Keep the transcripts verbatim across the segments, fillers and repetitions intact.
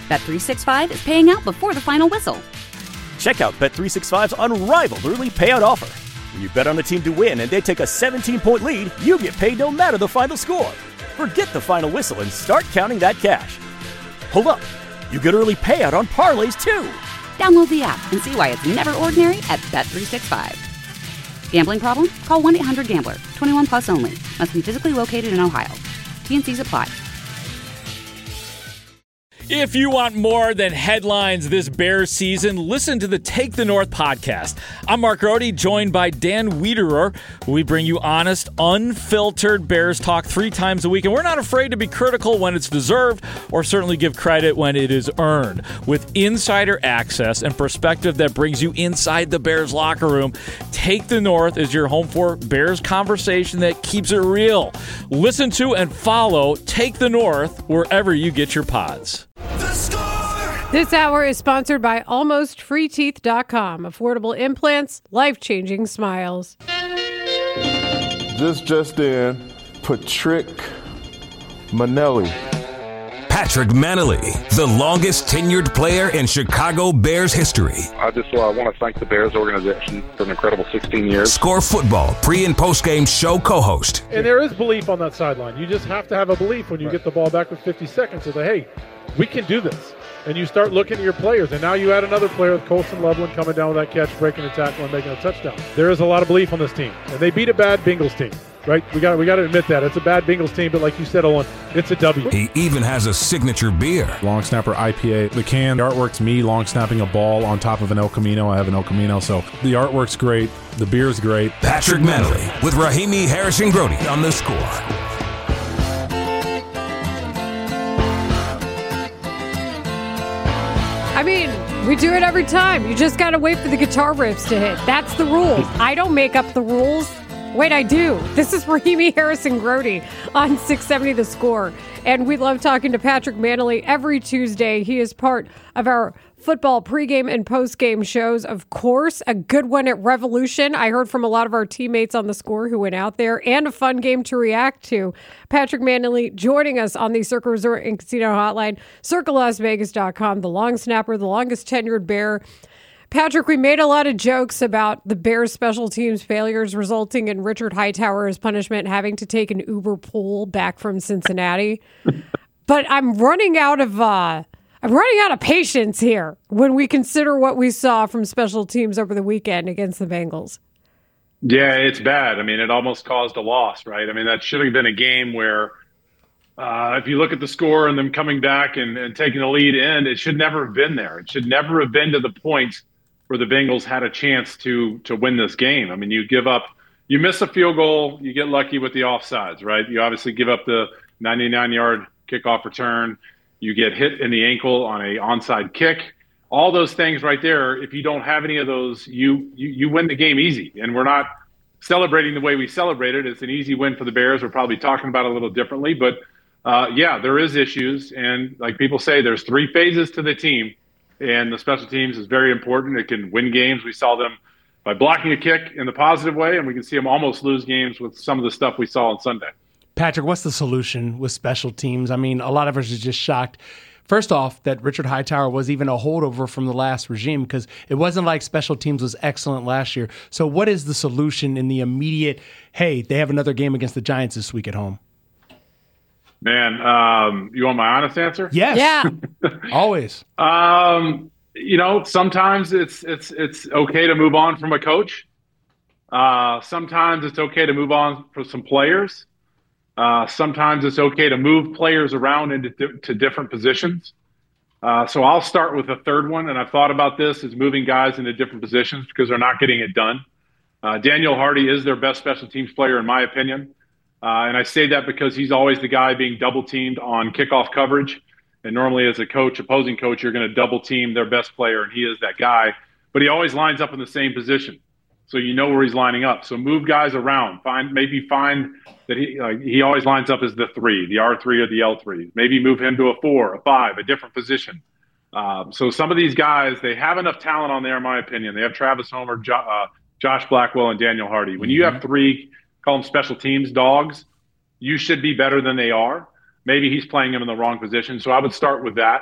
Bet three sixty-five is paying out before the final whistle. Check out Bet three sixty-five's unrivaled early payout offer. When you bet on a team to win and they take a seventeen-point lead, you get paid no matter the final score. Forget the final whistle and start counting that cash. Hold up. You get early payout on parlays, too. Download the app and see why it's never ordinary at Bet three sixty-five. Gambling problem? Call one eight hundred gambler. twenty-one plus only. Must be physically located in Ohio. T and Cs apply. If you want more than headlines this Bears season, listen to the Take the North podcast. I'm Mark Rohde, joined by Dan Wiederer. We bring you honest, unfiltered Bears talk three times a week, and we're not afraid to be critical when it's deserved or certainly give credit when it is earned. With insider access and perspective that brings you inside the Bears locker room, Take the North is your home for Bears conversation that keeps it real. Listen to and follow Take the North wherever you get your pods. This hour is sponsored by almost free teeth dot com. Affordable implants, life-changing smiles. This just in, Patrick Manelli. Patrick Manelli, the longest tenured player in Chicago Bears history. I just uh, want to thank the Bears organization for an incredible sixteen years. Score Football pre- and post-game show co-host. And there is belief on that sideline. You just have to have a belief when you right. get the ball back with fifty seconds to say, hey, we can do this. And you start looking at your players, and now you add another player with Colson Loveland coming down with that catch, breaking the tackle, and making a touchdown. There is a lot of belief on this team, and they beat a bad Bengals team, right? We got we got to admit that it's a bad Bengals team, but like you said, Owen, it's a W. He even has a signature beer. Long Snapper I P A. The can, the artwork's me long snapping a ball on top of an El Camino. I have an El Camino, so the artwork's great. The beer's great. Patrick Manelli with Rahimi Harrison Grody on The Score. I mean, we do it every time. You just got to wait for the guitar riffs to hit. That's the rules. I don't make up the rules. Wait, I do. This is Rahimi Harrison Grody on six seventy The Score. And we love talking to Patrick Manelli every Tuesday. He is part of our football pregame and postgame shows. Of course, a good one at Revolution. I heard from a lot of our teammates on The Score who went out there, and a fun game to react to. Patrick Manelli joining us on the Circa Resort and Casino Hotline, circa las vegas dot com, the long snapper, the longest tenured Bear. Patrick, we made a lot of jokes about the Bears special teams failures resulting in Richard Hightower's punishment having to take an Uber pool back from Cincinnati. But I'm running out of uh, I'm running out of patience here when we consider what we saw from special teams over the weekend against the Bengals. Yeah, it's bad. I mean, it almost caused a loss, right? I mean, that should have been a game where uh, if you look at the score and them coming back and, and taking the lead in, it should never have been there. It should never have been to the point where the Bengals had a chance to to win this game. I mean, you give up, you miss a field goal, you get lucky with the offsides, right? You obviously give up the ninety-nine-yard kickoff return. You get hit in the ankle on a onside kick. All those things right there, if you don't have any of those, you you, you win the game easy. And we're not celebrating the way we celebrated. It's an easy win for the Bears. We're probably talking about it a little differently. But, uh, yeah, there is issues. And like people say, there's three phases to the team. And the special teams is very important. It can win games. We saw them by blocking a kick in the positive way, and we can see them almost lose games with some of the stuff we saw on Sunday. Patrick, what's the solution with special teams? I mean, a lot of us are just shocked. First off, that Richard Hightower was even a holdover from the last regime, because it wasn't like special teams was excellent last year. So what is the solution in the immediate, hey, they have another game against the Giants this week at home? Man, um, you want my honest answer? Yes. Yeah. Always. Um, you know, sometimes it's it's it's okay to move on from a coach. Uh, sometimes it's okay to move on for some players. Uh, sometimes it's okay to move players around into to different positions. Uh, so I'll start with the third one, and I've thought about this, is moving guys into different positions because they're not getting it done. Uh, Daniel Hardy is their best special teams player, in my opinion. Uh, and I say that because he's always the guy being double teamed on kickoff coverage. And normally as a coach, opposing coach, you're going to double team their best player, and he is that guy. But he always lines up in the same position, so you know where he's lining up. So move guys around. Find maybe find that he uh, he always lines up as the three, the R three or the L three. Maybe move him to a four, a five, a different position. Um, so some of these guys, they have enough talent on there, in my opinion. They have Travis Homer, jo- uh, Josh Blackwell, and Daniel Hardy. When you have three, call them special teams dogs, you should be better than they are. Maybe he's playing them in the wrong position. So I would start with that.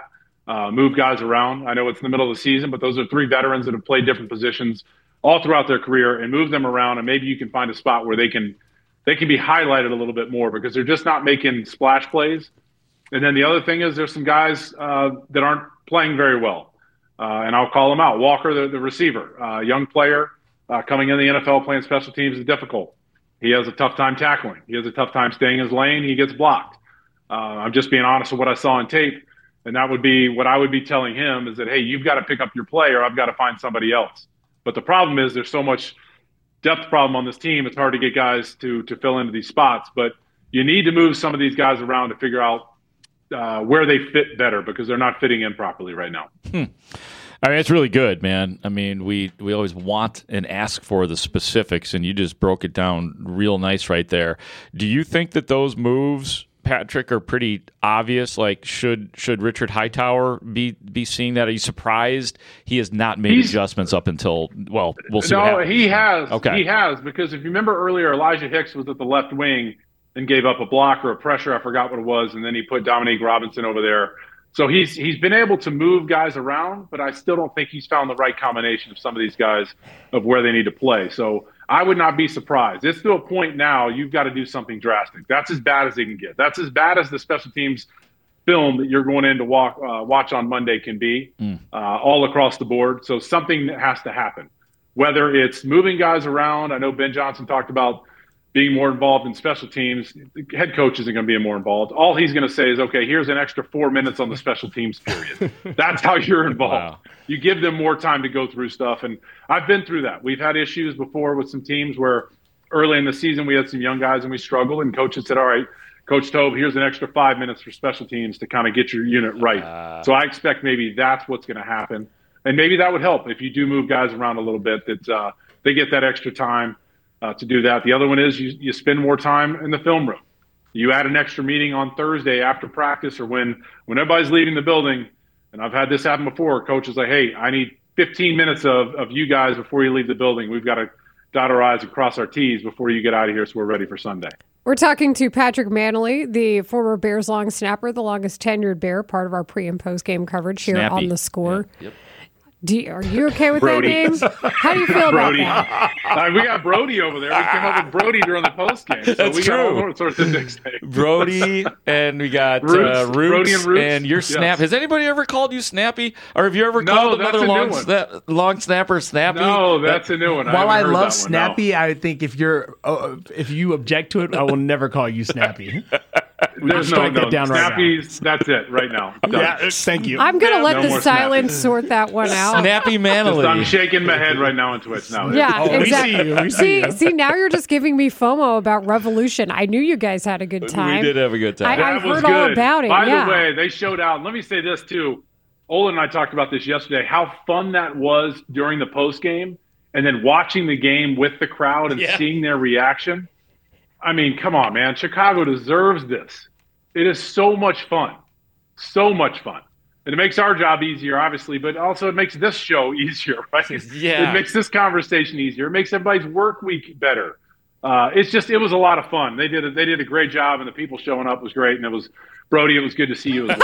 uh, move guys around. I know it's in the middle of the season, but those are three veterans that have played different positions all throughout their career, and move them around, and maybe you can find a spot where they can they can be highlighted a little bit more because they're just not making splash plays. And then the other thing is there's some guys uh, that aren't playing very well, uh, and I'll call them out. Walker, the, the receiver, uh, young player uh, coming in the N F L playing special teams is difficult. He has a tough time tackling. He has a tough time staying in his lane. He gets blocked. Uh, I'm just being honest with what I saw on tape, and that would be what I would be telling him is that, hey, you've got to pick up your play or I've got to find somebody else. But the problem is there's so much depth problem on this team. It's hard to get guys to to fill into these spots. But you need to move some of these guys around to figure out uh, where they fit better because they're not fitting in properly right now. Hmm. I mean, it's really good, man. I mean, we, we always want and ask for the specifics, and you just broke it down real nice right there. Do you think that those moves, Patrick, are pretty obvious? Like, should should Richard Hightower be be seeing that? Are you surprised he has not made He's, adjustments up until, well, we'll see no, what happens. he has. Okay. He has, because if you remember earlier, Elijah Hicks was at the left wing and gave up a block or a pressure. I forgot what it was, and then he put Dominique Robinson over there. So he's he's been able to move guys around, but I still don't think he's found the right combination of some of these guys of where they need to play. So I would not be surprised. It's to a point now you've got to do something drastic. That's as bad as they can get. That's as bad as the special teams film that you're going in to walk, uh, watch on Monday can be, mm. uh, all across the board. So something has to happen, whether it's moving guys around. I know Ben Johnson talked about being more involved in special teams. The head coach isn't going to be more involved. All he's going to say is, okay, here's an extra four minutes on the special teams period. That's how you're involved. Wow. You give them more time to go through stuff. And I've been through that. We've had issues before with some teams where early in the season we had some young guys and we struggled, and coaches said, all right, Coach Tobe, here's an extra five minutes for special teams to kind of get your unit right. Uh, so I expect maybe that's what's going to happen. And maybe that would help if you do move guys around a little bit, that uh, they get that extra time Uh, to do that. The other one is you, you spend more time in the film room. You add an extra meeting on Thursday after practice or when, when everybody's leaving the building. And I've had this happen before. Coach is like, hey, I need fifteen minutes of, of you guys before you leave the building. We've got to dot our I's and cross our T's before you get out of here so we're ready for Sunday. We're talking to Patrick Mannelly, the former Bears long snapper, the longest tenured Bear, part of our pre- and post-game coverage here Snappy. on The Score. Yeah. Yep. Do you, are you okay with Brody. that name? How do you feel Brody. about that? Uh, we got Brody over there. We came up with Brody during the post game. So That's we true. got all sorts of nicknames. Brody, and we got Roots. uh, Roots, Brody and Roots. and your Snap. Yes. Has anybody ever called you Snappy? Or have you ever No, called that's another a new long, one. sna- long snapper Snappy? No, that's a new one. While I, I love one, Snappy, no. I think if you're uh, if you object to it, I will never call you Snappy. There's no, strike no. that down right Snappy's, that's it right now. Done. Yeah, thank you. I'm going to let No the more silence Snappy. sort that one out. Snappy Just, Mannelly. I'm shaking my head right now on Twitch now. Yeah, Oh, we exactly. see you. We see see, you. see, now you're just giving me FOMO about Revolution. I knew you guys had a good time. We did have a good time. I, I That was heard all good. about it. By yeah. the way, they showed out. Let me say this too. Olin and I talked about this yesterday. How fun that was during the post game, and then watching the game with the crowd and Yeah. seeing their reaction. I mean, come on, man. Chicago deserves this. It is so much fun, so much fun. And it makes our job easier, obviously, but also it makes this show easier, right? Yeah. It makes this conversation easier. It makes everybody's work week better. Uh, it's just, it was a lot of fun. They did a, they did a great job, and the people showing up was great. And it was, Brody, it was good to see you as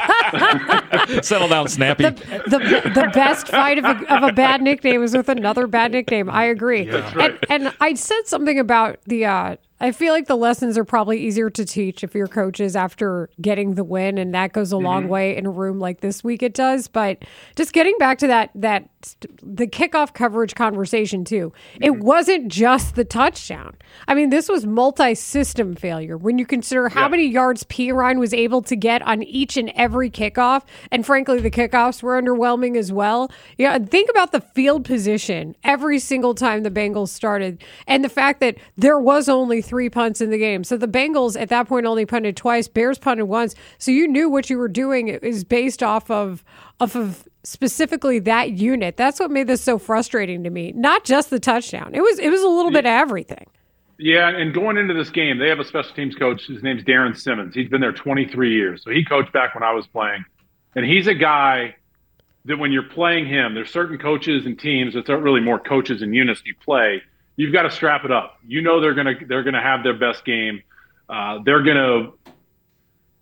well. Settle down, Snappy. The, the, the best fight of a, of a bad nickname is with another bad nickname. I agree. That's right. And, and I said something about the, uh, I feel like the lessons are probably easier to teach if you're coaches after getting the win, and that goes a long Mm-hmm. way in a room like this week. It does, but just getting back to that that the kickoff coverage conversation too. Mm-hmm. It wasn't just the touchdown. I mean, this was multi-system failure when you consider how Yeah. many yards Pirine was able to get on each and every kickoff, and frankly, the kickoffs were underwhelming as well. Yeah, think about the field position every single time the Bengals started, and the fact that there was only three punts in the game. So the Bengals at that point only punted twice, Bears punted once. So you knew what you were doing is based off of off of specifically that unit. That's what made this so frustrating to me. Not just the touchdown. It was it was a little bit of everything. Yeah, and going into this game, they have a special teams coach. His name's Darren Simmons. He's been there twenty-three years. So he coached back when I was playing. And he's a guy that when you're playing him, there's certain coaches and teams, it's not really more coaches and units you play. You've got to strap it up. You know they're gonna they're gonna have their best game. Uh, they're gonna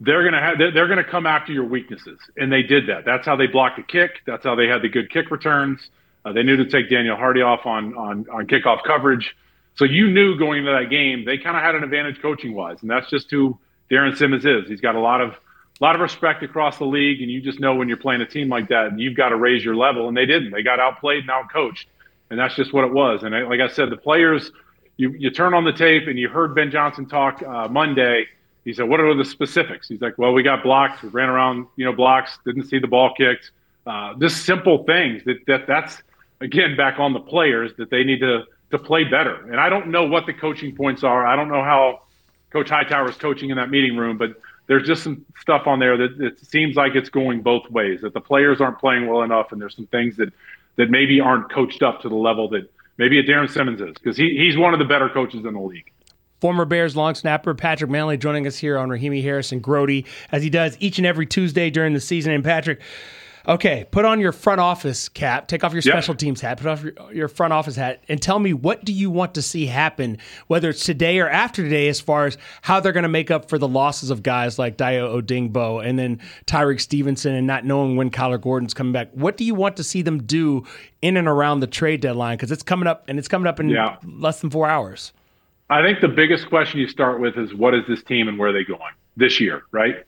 they're going to have they're going to come after your weaknesses, and they did that. That's how they blocked the kick. That's how they had the good kick returns. Uh, they knew to take Daniel Hardy off on on on kickoff coverage. So you knew going into that game they kind of had an advantage coaching wise, and that's just who Darren Simmons is. He's got a lot of a lot of respect across the league, and you just know when you're playing a team like that, you've got to raise your level, and they didn't. They got outplayed and outcoached, and that's just what it was. And I, like I said, the players, you you turn on the tape and you heard Ben Johnson talk uh, Monday. He said, "What are the specifics?" He's like, "Well, we got blocked, we ran around, you know, blocks, didn't see the ball kicked." Uh, just simple things that that that's again back on the players that they need to to play better. And I don't know what the coaching points are. I don't know how Coach Hightower is coaching in that meeting room, but there's just some stuff on there that it seems like it's going both ways, that the players aren't playing well enough, and there's some things that, that maybe aren't coached up to the level that maybe a Darren Simmons is, because he, he's one of the better coaches in the league. Former Bears long snapper Patrick Manley joining us here on Rahimi Harris and Grote, as he does each and every Tuesday during the season. And Patrick, okay, put on your front office cap, take off your Yep. special teams hat, put off your, your front office hat, and tell me, what do you want to see happen, whether it's today or after today, as far as how they're going to make up for the losses of guys like Dayo Odingbo and then Tyreek Stevenson and not knowing when Kyler Gordon's coming back. What do you want to see them do in and around the trade deadline? Because it's coming up, and it's coming up in Yeah. less than four hours. I think the biggest question you start with is, what is this team and where are they going this year, right?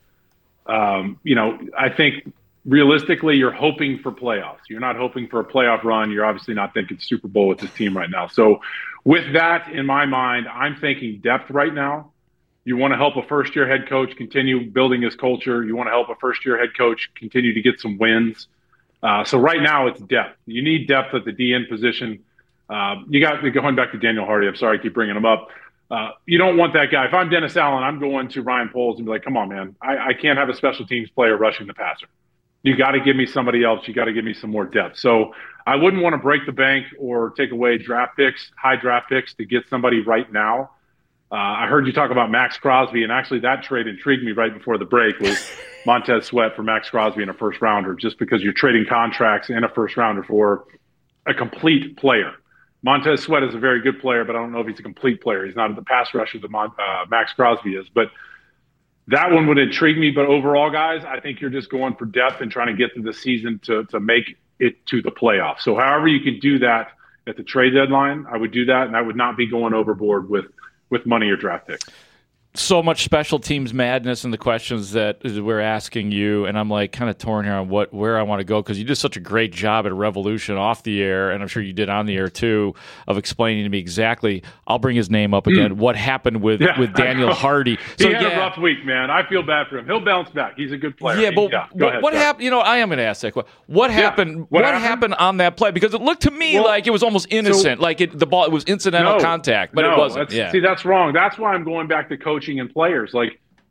Um, you know, I think realistically, you're hoping for playoffs. You're not hoping for a playoff run. You're obviously not thinking Super Bowl with this team right now. So with that in my mind, I'm thinking depth right now. You want to help a first-year head coach continue building his culture. You want to help a first-year head coach continue to get some wins. Uh, so right now it's depth. You need depth at the D N position. Uh, you got going back to Daniel Hardy. I'm sorry I keep bringing him up. Uh, you don't want that guy. If I'm Dennis Allen, I'm going to Ryan Poles and be like, come on, man. I, I can't have a special teams player rushing the passer. You got to give me somebody else. You got to give me some more depth. So I wouldn't want to break the bank or take away draft picks, high draft picks, to get somebody right now. Uh, I heard you talk about Max Crosby, and actually that trade intrigued me right before the break, was Montez Sweat for Max Crosby and a first rounder, just because you're trading contracts and a first rounder for a complete player. Montez Sweat is a very good player, but I don't know if he's a complete player. He's not the pass rusher that Mon- uh, Max Crosby is. But that one would intrigue me. But overall, guys, I think you're just going for depth and trying to get through the season to, to make it to the playoffs. So however you can do that at the trade deadline, I would do that, and I would not be going overboard with, with money or draft picks. So much special teams madness in the questions that we're asking you, and I'm like kind of torn here on what where I want to go, because you did such a great job at Revolution off the air, and I'm sure you did on the air too, of explaining to me exactly. I'll bring his name up again. Mm. What happened with, yeah, with Daniel Hardy? So, he had yeah. a rough week, man. I feel bad for him. He'll bounce back. He's a good player. Yeah, but yeah, what, ahead, what happened? You know, I am going to ask that question. What yeah. happened? What, what happened? happened on that play? Because it looked to me well, like it was almost innocent, so, like it, the ball it was incidental no, contact, but no, it wasn't. That's, yeah. See, that's wrong. That's why I'm going back to coaching and players. Like.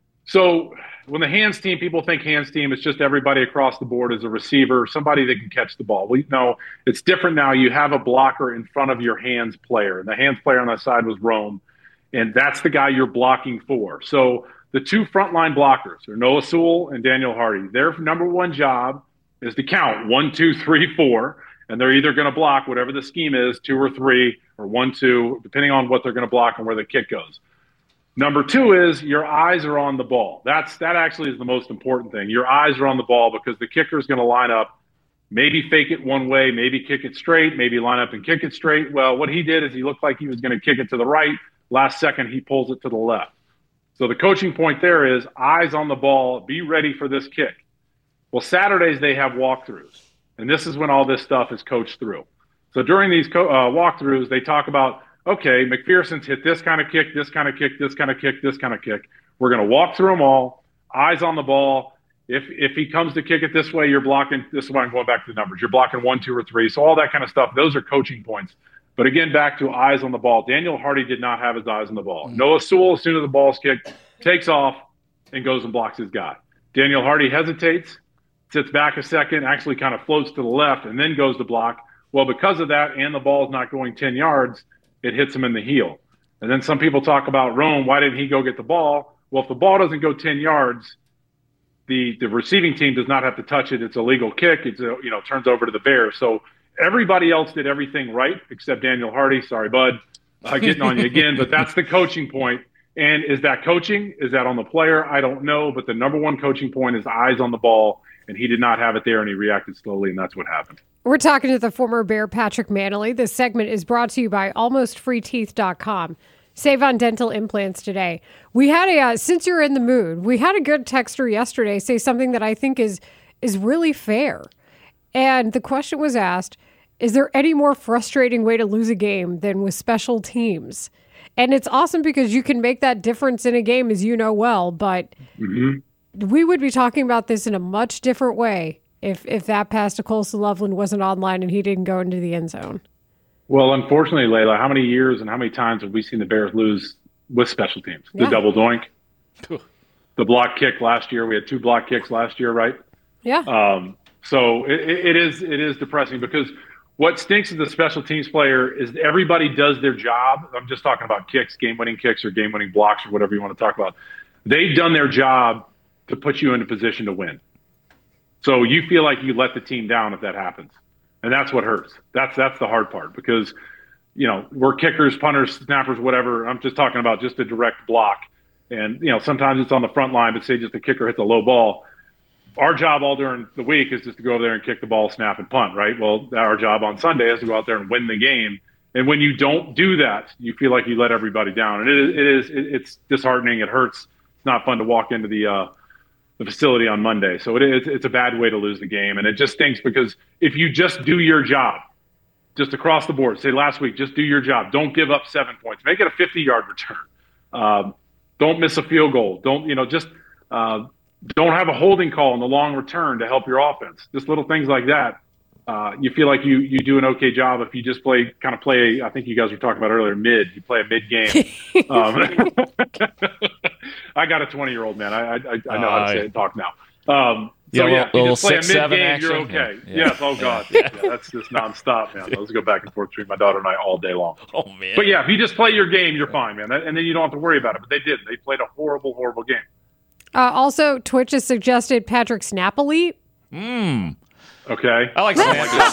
So when the hands team, people think hands team, it's just everybody across the board as a receiver, somebody that can catch the ball. We know it's different now. You have a blocker in front of your hands player, and the hands player on that side was Rome, and that's the guy you're blocking for. So the two frontline blockers are Noah Sewell and Daniel Hardy. Their number one job is to count one, two, three, four, and they're either going to block whatever the scheme is, two or three, or one, two, depending on what they're going to block and where the kick goes. Number two is your eyes are on the ball. That's that actually is the most important thing. Your eyes are on the ball, because the kicker is going to line up, maybe fake it one way, maybe kick it straight, maybe line up and kick it straight. Well, what he did is he looked like he was going to kick it to the right. Last second, he pulls it to the left. So the coaching point there is eyes on the ball, be ready for this kick. Well, Saturdays they have walkthroughs, and this is when all this stuff is coached through. So during these co- uh, walkthroughs, they talk about, okay, McPherson's hit this kind of kick, this kind of kick, this kind of kick, this kind of kick. We're going to walk through them all, eyes on the ball. If if he comes to kick it this way, you're blocking. This is why I'm going back to the numbers. You're blocking one, two, or three. So all that kind of stuff, those are coaching points. But again, back to eyes on the ball. Daniel Hardy did not have his eyes on the ball. Mm-hmm. Noah Sewell, as soon as the ball's kicked, takes off and goes and blocks his guy. Daniel Hardy hesitates, sits back a second, actually kind of floats to the left, and then goes to block. Well, because of that, and the ball's not going ten yards, it hits him in the heel. And then some people talk about Rome. Why didn't he go get the ball? Well, if the ball doesn't go ten yards, the, the receiving team does not have to touch it. It's a legal kick. It's a, you know, turns over to the Bears. So everybody else did everything right except Daniel Hardy. Sorry, bud, uh, getting on you again. But that's the coaching point. And is that coaching? Is that on the player? I don't know. But the number one coaching point is eyes on the ball, and he did not have it there, and he reacted slowly, and that's what happened. We're talking to the former Bear Patrick Mannelly. This segment is brought to you by almost free teeth dot com. Save on dental implants today. We had a, uh, since you're in the mood, we had a good texter yesterday say something that I think is is really fair. And the question was asked, is there any more frustrating way to lose a game than with special teams? And it's awesome because you can make that difference in a game, as you know well, but mm-hmm. we would be talking about this in a much different way if if that pass to Colson Loveland wasn't online and he didn't go into the end zone. Well, unfortunately, Layla, how many years and how many times have we seen the Bears lose with special teams? The Yeah. double doink, the block kick last year. We had two block kicks last year, right? Yeah. Um, so it, it is it is depressing because what stinks as a special teams player is everybody does their job. I'm just talking about kicks, game-winning kicks or game-winning blocks or whatever you want to talk about. They've done their job to put you in a position to win. So you feel like you let the team down if that happens. And that's what hurts. That's that's the hard part because, you know, we're kickers, punters, snappers, whatever. I'm just talking about just a direct block. And, you know, sometimes it's on the front line, but say just the kicker hits a low ball. Our job all during the week is just to go over there and kick the ball, snap, and punt, right? Well, our job on Sunday is to go out there and win the game. And when you don't do that, you feel like you let everybody down. And it is, it is it's disheartening. It hurts. It's not fun to walk into the uh, the facility on Monday. So it is, it's a bad way to lose the game. And it just stinks because if you just do your job, just across the board, say last week, just do your job. Don't give up seven points. Make it a fifty-yard return. Um, don't miss a field goal. Don't, you know, just uh, don't have a holding call in the long return to help your offense. Just little things like that. Uh, you feel like you you do an okay job if you just play kind of play. I think you guys were talking about earlier mid. You play a mid game. um, I got a twenty year old man. I I, I know how to say it and talk now. Um, so yeah, yeah, little, you just play six, a mid seven game. action. You're okay. Yeah. Yes. Oh God. Yeah. Yeah, that's just nonstop, man. Let's go back and forth between my daughter and I all day long. Oh man. But yeah, if you just play your game, you're fine, man. And then you don't have to worry about it. But they did. They played a horrible, horrible game. Uh, also, Twitch has suggested Patrick Snappily. Mm. Okay. I like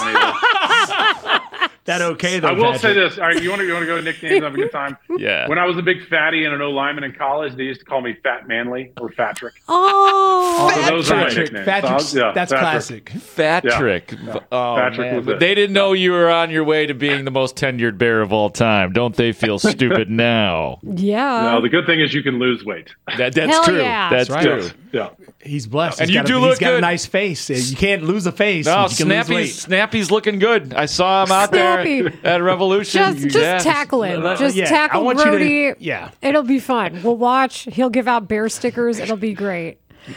that. That okay though. I will Patrick. say this. All right, you want to you want to go to nicknames and have a good time? Yeah. When I was a big fatty and an O lineman in college, they used to call me Fat Manly or Fatrick. Oh, So those are my Patrick. nicknames. Patrick's- So, yeah, that's Patrick. classic. Patrick. Yeah. Oh, Patrick man. was But it. they didn't know you were on your way to being the most tenured Bear of all time. Don't they feel stupid now? yeah. No, the good thing is you can lose weight. That, that's Hell true. yeah. That's That's true. right. Yeah. He's blessed. And He's you got do a, look He's got good. a nice face. You can't lose a face. No, you can lose weight. Snappy's, Snappy's looking good. I saw him out Snappy. there at Revolution. Just, just Yeah. tackle him. Just Yeah, I tackle want you to- Brody. yeah. It'll be fun. We'll watch. He'll give out bear stickers. It'll be great.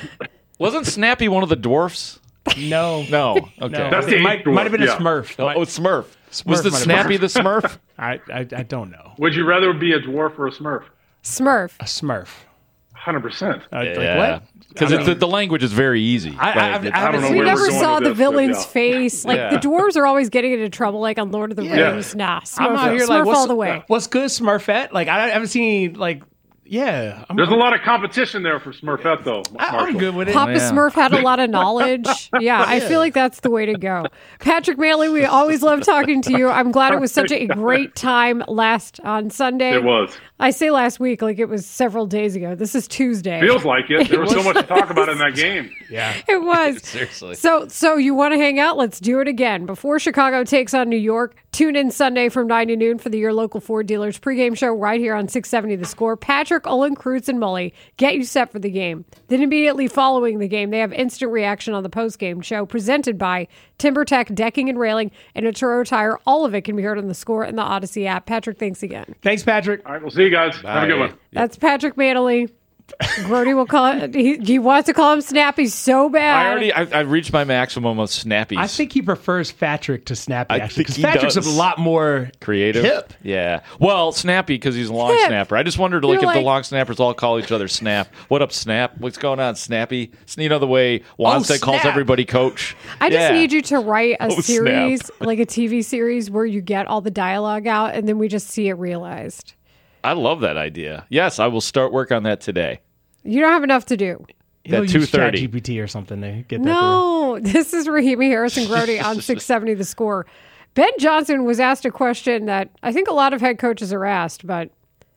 Wasn't Snappy one of the dwarfs? No. No. Okay. No. That's it the might, eighth dwarf, might have been yeah. a Smurf. Oh, it's Smurf. Was Smurf the might have Snappy been- the Smurf? I, I I don't know. Would you rather be a dwarf or a Smurf? Smurf. A Smurf. Hundred percent. Uh, Like Yeah. what? Because the, the language is very easy. I- I- Like, I've- it's- I haven't don't know seen- We where never we're going saw with the this, but villain's yeah. face. Like Yeah. the dwarves are always getting into trouble, like on Lord of the Yeah. Rings. Nah, Smurf, I'm out here Smurf like what's, all the way. what's good, Smurfette? Like I haven't seen like yeah. I'm, There's a lot of competition there for Smurfette, though. I, I'm Marshall. good with it. Papa yeah. Smurf had a lot of knowledge. Yeah, I feel like that's the way to go. Patrick Mannelly, we always love talking to you. I'm glad it was such a great time last on Sunday. It was. I say last week like it was several days ago. This is Tuesday. Feels like it. There was so much to talk about in that game. Yeah. It was. Seriously. So so you want to hang out? Let's do it again. Before Chicago takes on New York, tune in Sunday from nine to noon for the Your Local Ford Dealers pregame show right here on six seventy The Score. Patrick, Olin, Kreutz, and Mully get you set for the game. Then immediately following the game, they have instant reaction on the postgame show presented by TimberTech Decking and Railing and Aturo Tire. All of it can be heard on The Score and the Odyssey app. Patrick, thanks again. Thanks, Patrick. All right, we'll see you guys. Have a good one. That's Patrick Mannelly. Brody will call it. He, he wants to call him Snappy so bad. I already I, I reached my maximum of Snappies. I think he prefers Patrick to Snappy I actually think because he Patrick's does. a lot more creative. hip. Yeah. Well, Snappy because he's a long Hip. snapper. I just wondered like You're if the like- long snappers all call each other Snap. What up, Snap? What's going on, Snappy? You know the way Wanstead calls Snap. everybody Coach. I just Yeah. need you to write a Oh, snap. series, like a T V series, where you get all the dialogue out and then we just see it realized. I love that idea. Yes, I will start work on that today. You don't have enough to do. He'll At use two thirty. G P T or something to get that through. No, this is Rahimi Harrison Grody on six seventy The Score. Ben Johnson was asked a question that I think a lot of head coaches are asked, but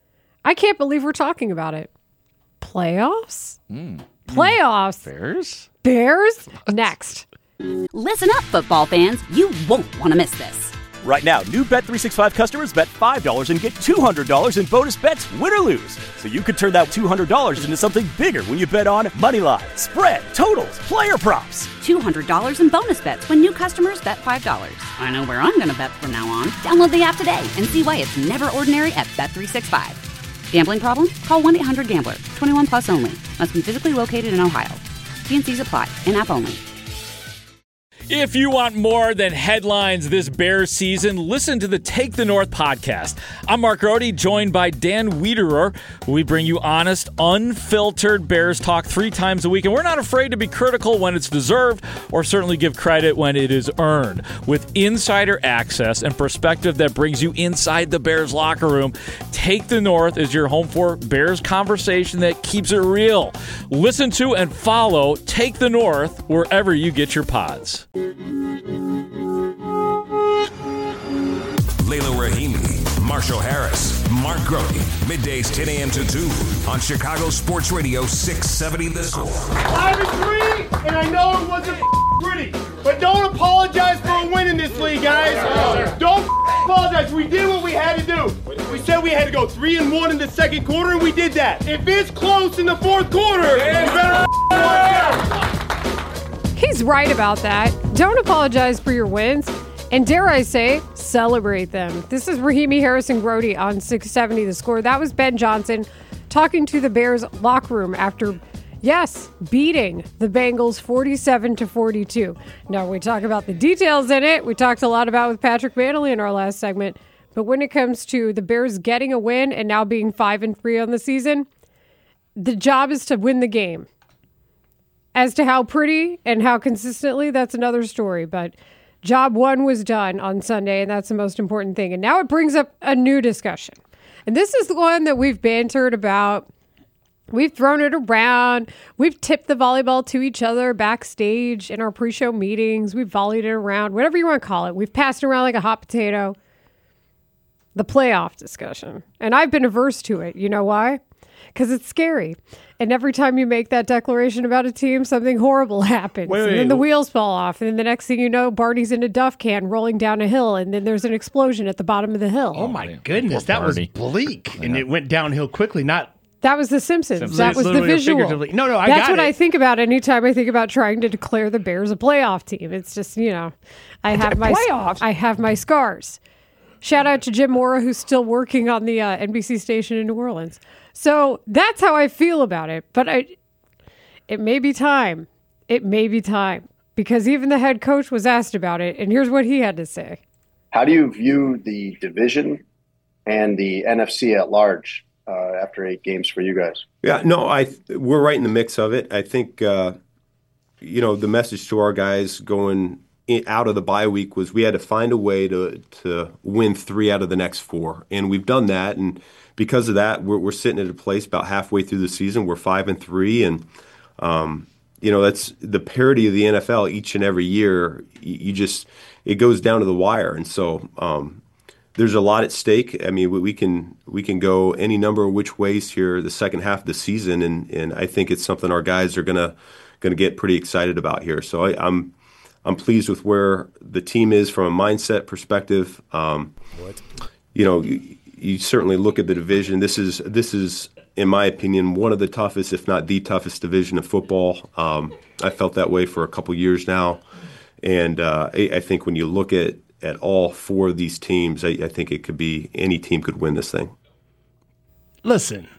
I can't believe we're talking about it. Playoffs? Mm. Playoffs? Bears? Bears? Next. Listen up, football fans. You won't want to miss this. Right now, new Bet three sixty-five customers bet five dollars and get two hundred dollars in bonus bets, win or lose. So you could turn that two hundred dollars into something bigger when you bet on money line, spread, totals, player props. two hundred dollars in bonus bets when new customers bet five dollars. I know where I'm going to bet from now on. Download the app today and see why it's never ordinary at Bet three sixty-five. Gambling problem? Call one eight hundred gambler. twenty-one plus only. Must be physically located in Ohio. T N Cs apply. In-app only. If you want more than headlines this Bears season, listen to the Take the North podcast. I'm Mark Rohde, joined by Dan Wiederer. We bring you honest, unfiltered Bears talk three times a week, and we're not afraid to be critical when it's deserved or certainly give credit when it is earned. With insider access and perspective that brings you inside the Bears locker room, Take the North is your home for Bears conversation that keeps it real. Listen to and follow Take the North wherever you get your pods. Layla Rahimi, Marshall Harris, Mark Grote, middays ten a.m. to two on Chicago Sports Radio six seventy The Score. Five and three, and I know it wasn't pretty, but don't apologize for a win in this league, guys. Don't apologize. We did what we had to do. We said we had to go three and one in the second quarter, and we did that. If it's close in the fourth quarter, you better work. He's right about that. Don't apologize for your wins. And dare I say, celebrate them. This is Rahimi Harrison Grote on six seventy The Score. That was Ben Johnson talking to the Bears locker room after, yes, beating the Bengals forty-seven to forty-two. Now, we talk about the details in it. We talked a lot about with Patrick Manley in our last segment. But when it comes to the Bears getting a win and now being five and three on the season, the job is to win the game. As to how pretty and how consistently, that's another story. But job one was done on Sunday, and that's the most important thing. And now it brings up a new discussion. And this is the one that we've bantered about. We've thrown it around. We've tipped the volleyball to each other backstage in our pre-show meetings. We've volleyed it around, whatever you want to call it. We've passed it around like a hot potato. The playoff discussion. And I've been averse to it. You know why? Because it's scary. And every time you make that declaration about a team, something horrible happens. Wait, wait, and then the wait. wheels fall off. And then the next thing you know, Barney's in a duff can rolling down a hill. And then there's an explosion at the bottom of the hill. Oh, my goodness. That was bleak. And it went downhill quickly. Not That was The Simpsons. Simpsons. That was the Literally or visual. figuratively. No, no, I That's got what it. I think about anytime I think about trying to declare the Bears a playoff team. It's just, you know, I have my Playoffs? I have my scars. Shout out to Jim Mora, who's still working on the uh, N B C station in New Orleans. So that's how I feel about it. But I, it may be time. It may be time. Because even the head coach was asked about it, and here's what he had to say. How do you view the division and the N F C at large uh, after eight games for you guys? Yeah, no, I we're right in the mix of it. I think, uh, you know, the message to our guys going in, out of the bye week was we had to find a way to to win three out of the next four, and we've done that. And because of that, we're we're sitting at a place about halfway through the season. We're five and three, and um, you know that's the parity of the N F L each and every year. You, you just it goes down to the wire, and so. Um, There's a lot at stake. I mean, we, we can we can go any number of which ways here the second half of the season, and, and I think it's something our guys are gonna gonna get pretty excited about here. So I, I'm I'm pleased with where the team is from a mindset perspective. Um, what? You know, you, you certainly look at the division. This is this is, in my opinion, one of the toughest, if not the toughest, division of football. Um, I felt that way for a couple years now, and uh, I, I think when you look at at all four of these teams, I, I think it could be any team could win this thing. Listen,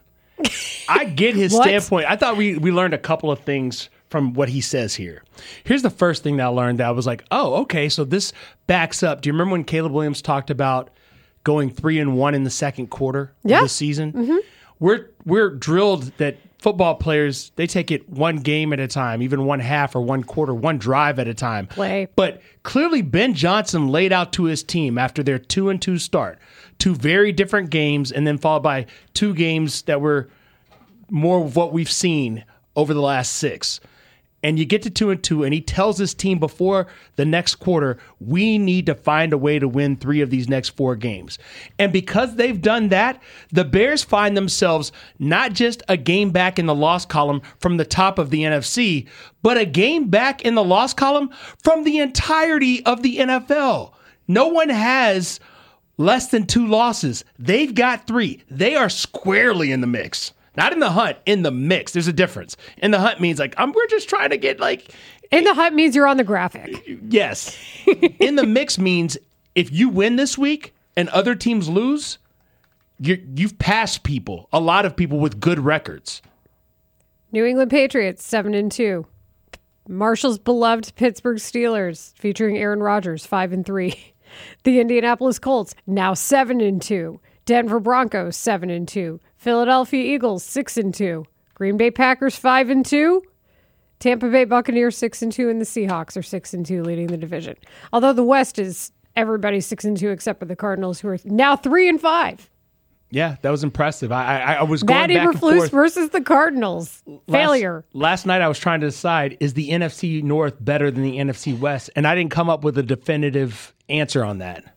I get his What? standpoint. I thought we, we learned a couple of things from what he says here. Here's the first thing that I learned that I was like, oh, okay, so this backs up. Do you remember when Caleb Williams talked about going three and one in the second quarter Yeah. of the season? Mm-hmm. We're we're drilled that football players, they take it one game at a time, even one half or one quarter, one drive at a time. Play. But clearly Ben Johnson laid out to his team after their two and two start, two very different games, and then followed by two games that were more of what we've seen over the last six. and you get to two and two, and he tells his team before the next quarter, we need to find a way to win three of these next four games. And because they've done that, the Bears find themselves not just a game back in the loss column from the top of the N F C, but a game back in the loss column from the entirety of the N F L. No one has less than two losses. They've got three. They are squarely in the mix. Not in the hunt, in the mix. There's a difference. In the hunt means like, I'm, we're just trying to get like... In the hunt means you're on the graphic. Yes. In the mix means if you win this week and other teams lose, you're, you've passed people, a lot of people with good records. New England Patriots, seven and two. Marshall's beloved Pittsburgh Steelers, featuring Aaron Rodgers, five and three. The Indianapolis Colts, now seven and two. Denver Broncos, seven and two. Philadelphia Eagles, six and two. Green Bay Packers, five and two. Tampa Bay Buccaneers, six and two, and the Seahawks are six and two, leading the division. Although the West is everybody six and two except for the Cardinals, who are now three and five. Yeah, that was impressive. I I, I was going Matt back and Eberflus forth. versus the Cardinals. Failure. Last, last night I was trying to decide, is the N F C North better than the N F C West? And I didn't come up with a definitive answer on that.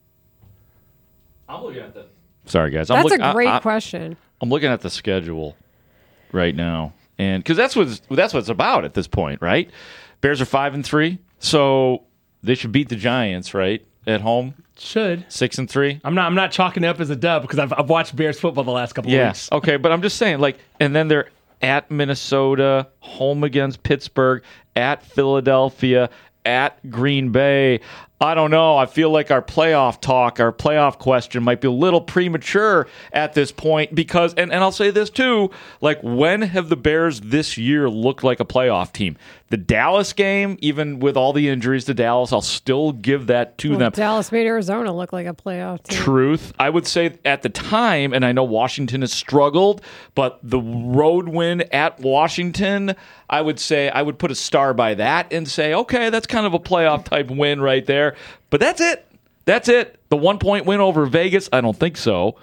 I'm looking at the. Sorry, guys. I'm That's look, a great I, I, question. I'm looking at the schedule right now, and because that's what that's what it's about at this point, right? Bears are five and three, so they should beat the Giants, right, at home. Should six and three. I'm not. I'm not chalking it up as a dub because I've I've watched Bears football the last couple of Yes. weeks. Okay, but I'm just saying, like, and then they're at Minnesota, home against Pittsburgh, at Philadelphia, at Green Bay. I don't know. I feel like our playoff talk, our playoff question might be a little premature at this point because, and, and I'll say this too, like when have the Bears this year looked like a playoff team? The Dallas game, even with all the injuries to Dallas, I'll still give that to Well, them. Dallas made Arizona look like a playoff team. Truth. I would say at the time, and I know Washington has struggled, but the road win at Washington, I would say I would put a star by that and say, okay, that's kind of a playoff type win right there. But that's it. That's it. The one point win over Vegas, I don't think so.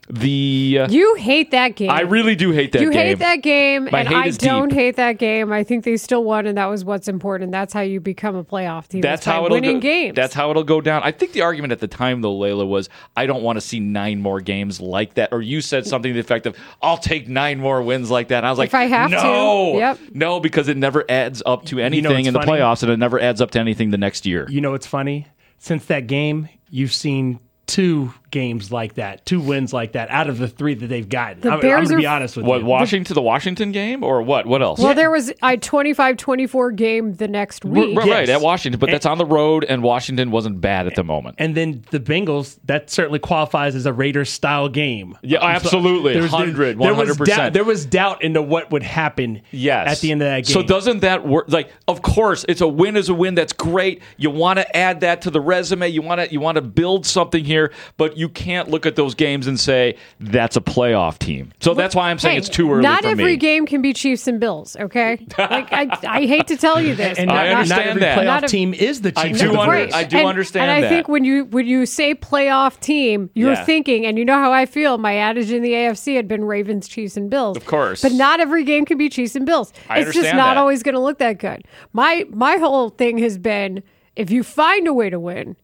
The uh, You hate that game. I really do hate that you game. hate that game, My and hate I is don't deep. hate that game. I think they still won, and that was what's important. That's how you become a playoff team. That's is by how it'll winning go, games. That's how it'll go down. I think the argument at the time, though, Layla, was I don't want to see nine more games like that. Or you said something to the effect of, "I'll take nine more wins like that." And I was like, If I have to, no, yep. no, because it never adds up to anything You know what's in the funny? playoffs, and it never adds up to anything the next year. You know what's funny? Since that game, you've seen two games like that, two wins like that out of the three that they've gotten. The I'm, I'm Bears going to be are- honest with What you. Washington, the Washington game, or what? What else? Well, there was a twenty-five twenty-four game the next week. Right, right, at Washington, but And- that's on the road, and Washington wasn't bad at the moment. And then the Bengals, that certainly qualifies as a Raiders style game. Yeah, absolutely. There was- one hundred, there was one hundred percent. doubt- There was doubt into what would happen Yes. at the end of that game. So doesn't that work? Like, of course, it's a win is a win. That's great. You want to add that to the resume. You want to you want to build something here, but you can't look at those games and say that's a playoff team. So that's why I'm saying Hey, it's too early Not for every me. game can be Chiefs and Bills, okay? Like I, I hate to tell you this. and but not, I not understand every that. playoff Not a- team is the I Chiefs. do or the under- Bills. I do and, understand And I that. think when you when you say playoff team, you're Yeah. thinking, and you know how I feel. My adage in the A F C had been Ravens, Chiefs, and Bills. Of course. but not every game can be Chiefs and Bills. I it's just understand not that. always going to look that good. My my whole thing has been if you find a way to win.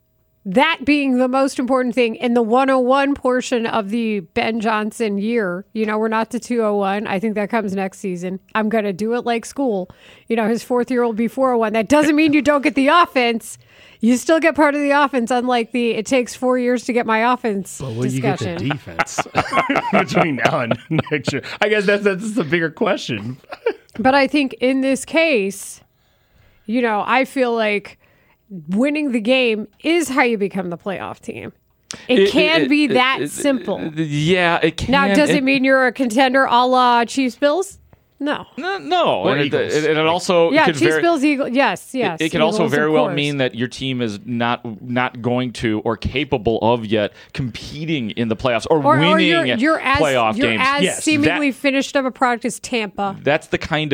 That being the most important thing in the one oh one portion of the Ben Johnson year. You know, we're not to two oh one. I think that comes next season. I'm going to do it like school. You know, his fourth year will be four oh one. That doesn't mean you don't get the offense. You still get part of the offense, unlike the it takes four years to get my offense But will you get the discussion. defense between now and next year? I guess that's, that's the bigger question. But I think in this case, you know, I feel like winning the game is how you become the playoff team. It, can it- be it- that it- simple. Yeah, it can. Now, does it and- mean you're a contender a la Chiefs Bills? No. No, no. Or and, it, Eagles. and it also Yeah, can Chiefs, very, Bills, Eagles. Yes, yes. It, it can also Eagles, very of well course. mean that your team is not not going to or capable of yet competing in the playoffs or, or, winning or you're, you're as playoff you're games. as Yes, seemingly that- finished of a product as Tampa. That's the kind of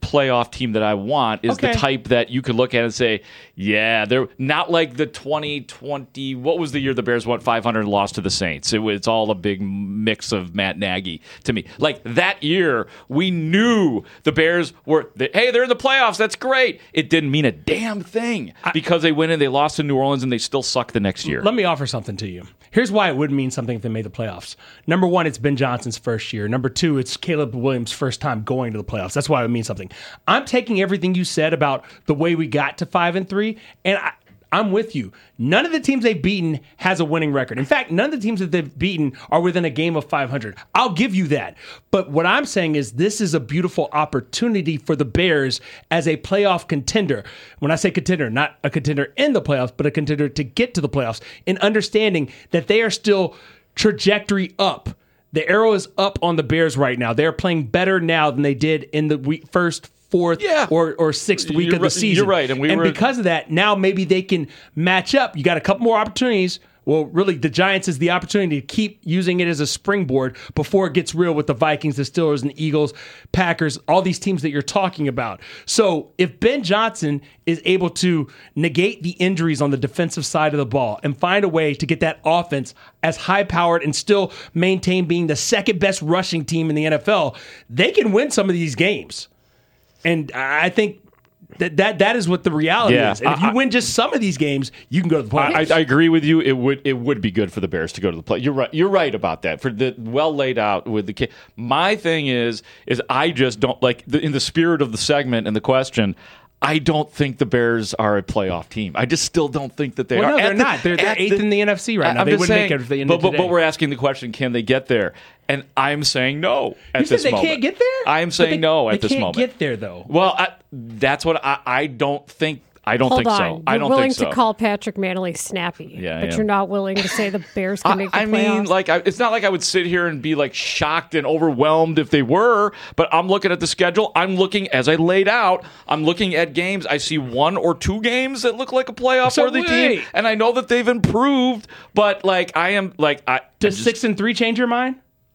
playoff team that I want is Okay. the type that you could look at and say, yeah, they're not like the twenty twenty. What was the year the Bears went five hundred and lost to the Saints? It was it's all a big mix of Matt Nagy to me. Like that year, we knew the Bears were, they, hey, they're in the playoffs. That's great. It didn't mean a damn thing because they went in, they lost to New Orleans, and they still suck the next year. Let me offer something to you. Here's why it would mean something if they made the playoffs. Number one, it's Ben Johnson's first year. Number two, it's Caleb Williams' first time going to the playoffs. That's why it would mean something. I'm taking everything you said about the way we got to five and three, and I, I'm with you. None of the teams they've beaten has a winning record. In fact, none of the teams that they've beaten are within a game of five hundred. I'll give you that. But what I'm saying is this is a beautiful opportunity for the Bears as a playoff contender. When I say contender, not a contender in the playoffs, but a contender to get to the playoffs, and understanding that they are still trajectory up. The arrow is up on the Bears right now. They're playing better now than they did in the week, first fourth Yeah. or, or sixth week You're of the right- season. you're right, and we and were- because of that, now maybe they can match up. You got a couple more opportunities. Well, really, the Giants is the opportunity to keep using it as a springboard before it gets real with the Vikings, the Steelers, and the Eagles, Packers, all these teams that you're talking about. So if Ben Johnson is able to negate the injuries on the defensive side of the ball and find a way to get that offense as high-powered and still maintain being the second-best rushing team in the N F L, they can win some of these games. And I think that that, that is what the reality Yeah, is. And if I- you win just some of these games, you can go to the playoffs. I, I agree with you. It would it would be good for the Bears to go to the play. You're right. You're right about that. For the well laid out with the kid. My thing is is I just don't like the, in the spirit of the segment and the question. I don't think the Bears are a playoff team. I just still don't think that they Well, are. no, At they're the- not. They're, they're at eighth the- in the N F C right now. I'm They just wouldn't saying, make it if they ended but, but, today. but we're asking the question: can they get there? And I'm saying no at You said this they moment. can't get there? I'm But saying they- no at they this can't moment. get there, though. Well, I, that's what I, I don't think. I don't Hold think on. so. You're I don't willing think so. to call Patrick Manley snappy, Yeah, I but am. you're not willing to say the Bears can make the I mean, playoffs. like, I, it's not like I would sit here and be like shocked and overwhelmed if they were, but I'm looking at the schedule. I'm looking, as I laid out, I'm looking at games. I see one or two games that look like a playoff So worthy team, wait. and I know that they've improved, but like, I am, like, I. Does I just, six and three change your mind?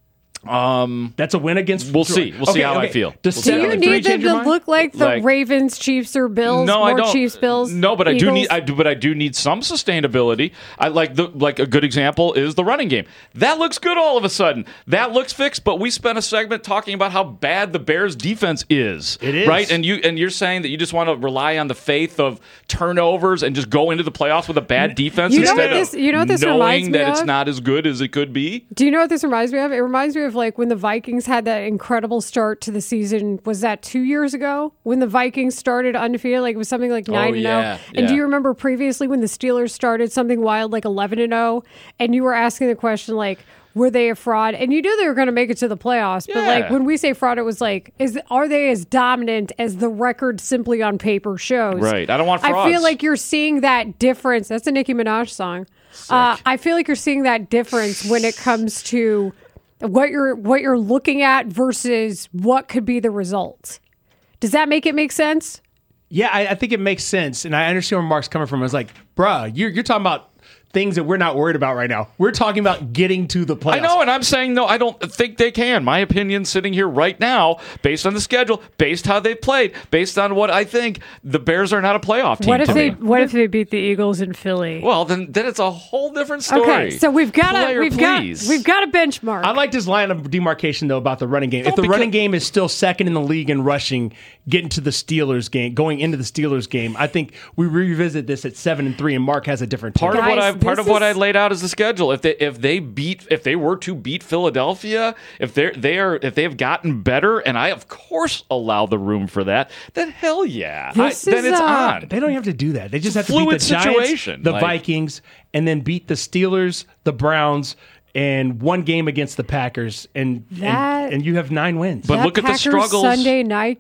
Um, That's a win against. We'll see. We'll see how I feel. Does We'll see Do how you I need feel. them change your to mind? look like the Like- Ravens, Chiefs, or Bills? No, More I don't. Chiefs, Bills. No, but I do Eagles? need. I do, but I do need some sustainability. I like the like a good example is the running game. That looks good all of a sudden. That looks fixed. But we spent a segment talking about how bad the Bears' defense is. It is. Right, and you and you're saying that you just want to rely on the faith of turnovers and just go into the playoffs with a bad defense You know instead what this- of you know what this knowing reminds me that it's of? not as good as it could be. Do you know what this reminds me of? It reminds me of like when the Vikings had that incredible start to the season. Was that two years ago when the Vikings started undefeated? Like it was something like nine and zero. yeah, And do yeah. you remember previously when the Steelers started something wild like eleven and zero? And you were asking the question like, were they a fraud? And you knew they were going to make it to the playoffs. But like Yeah. when we say fraud, it was like, is are they as dominant as the record simply on paper shows? Right. I don't want I frauds. feel like you're seeing that difference. That's a Nicki Minaj song. Uh, I feel like you're seeing that difference when it comes to what you're what you're looking at versus what could be the result. Does that make it make sense? Yeah, I, I think it makes sense, and I understand where Mark's coming from. It's like, bruh, you're you're talking about things that we're not worried about right now. We're talking about getting to the playoffs. I know, and I'm saying no, I don't think they can. My opinion sitting here right now, based on the schedule, based how they played, based on what I think, the Bears are not a playoff team. What if to they me. what if they beat the Eagles in Philly? Well, then then it's a whole different story. Okay, so we've got Player, a we've please. got we've got a benchmark. I like this line of demarcation though about the running game. No, if the because- running game is still second in the league in rushing, getting to the Steelers game, going into the Steelers game, I think we revisit this at seven and three, and Mark has a different Part take. of what Guys, I part this of what I is- laid out is the schedule. If they if they beat if they were to beat Philadelphia, if they they are if they have gotten better, and I of course allow the room for that, then hell yeah, I, This then is, it's uh, on. They don't have to do that. They just have to Fluid beat the Giants, situation, the like- Vikings, and then beat the Steelers, the Browns, and one game against the Packers, and That- and, and you have nine wins. But That look at the Packers struggles. Sunday night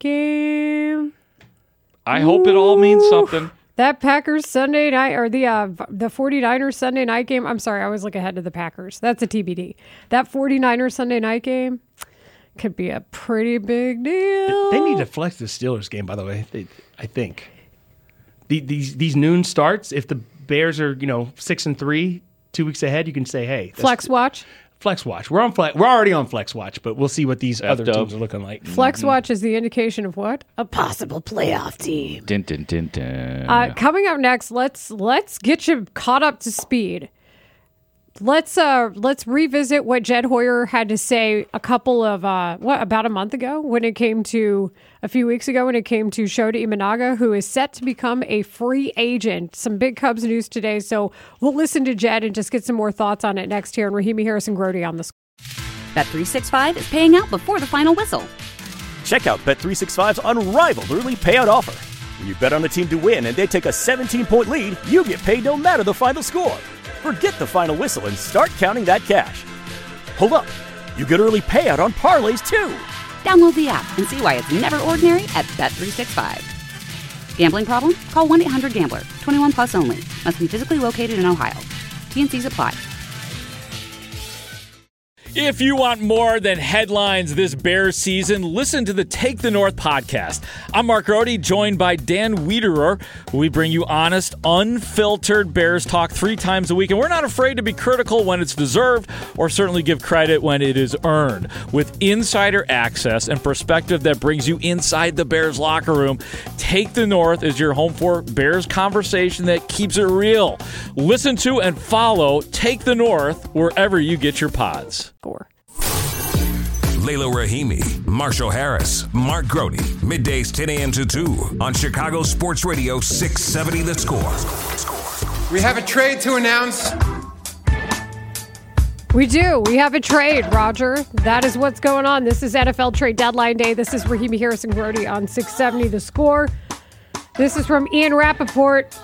game. I hope it all means something. That Packers Sunday night or the uh, the 49ers Sunday night game. I'm sorry, I always look ahead to the Packers. That's a T B D. That 49ers Sunday night game could be a pretty big deal. They need to flex the Steelers game, by the way. They, I think the, these these noon starts. If the Bears are you know six and three, two weeks ahead, you can say, hey, that's- Flex watch. Flex Watch. We're on Flex. We're already on Flex Watch, but we'll see what these Effed other up. teams are looking like. Flex Watch is the indication of what? A possible playoff team. Dun, dun, dun, dun. Uh, coming up next, let's let's get you caught up to speed. Let's uh let's revisit what Jed Hoyer had to say a couple of uh what about a month ago when it came to a few weeks ago when it came to Shota Imanaga, who is set to become a free agent. Some big Cubs news today, so we'll listen to Jed and just get some more thoughts on it next here on Rahimi Harrison Grody on the Score. Bet three sixty-five is paying out before the final whistle. Check out Bet three sixty-five's unrivaled early payout offer. When you bet on a team to win and they take a seventeen-point lead, you get paid no matter the final score. Forget the final whistle and start counting that cash. Hold up. You get early payout on parlays, too. Download the app and see why it's never ordinary at Bet three sixty-five. Gambling problem? Call one eight hundred gambler. twenty-one plus only. Must be physically located in Ohio. T N Cs apply. If you want more than headlines this Bears season, listen to the Take the North podcast. I'm Mark Grody, joined by Dan Wiederer. We bring you honest, unfiltered Bears talk three times a week, and we're not afraid to be critical when it's deserved or certainly give credit when it is earned. With insider access and perspective that brings you inside the Bears locker room, Take the North is your home for Bears conversation that keeps it real. Listen to and follow Take the North wherever you get your pods. Layla Rahimi, Marshall Harris, Mark Grody, middays ten a.m. to two on Chicago Sports Radio six seventy The Score. We have a trade to announce. We do. We have a trade, Roger. That is what's going on. This is N F L trade deadline day. This is Rahimi Harrison Grody on six seventy The Score. This is from Ian Rappaport.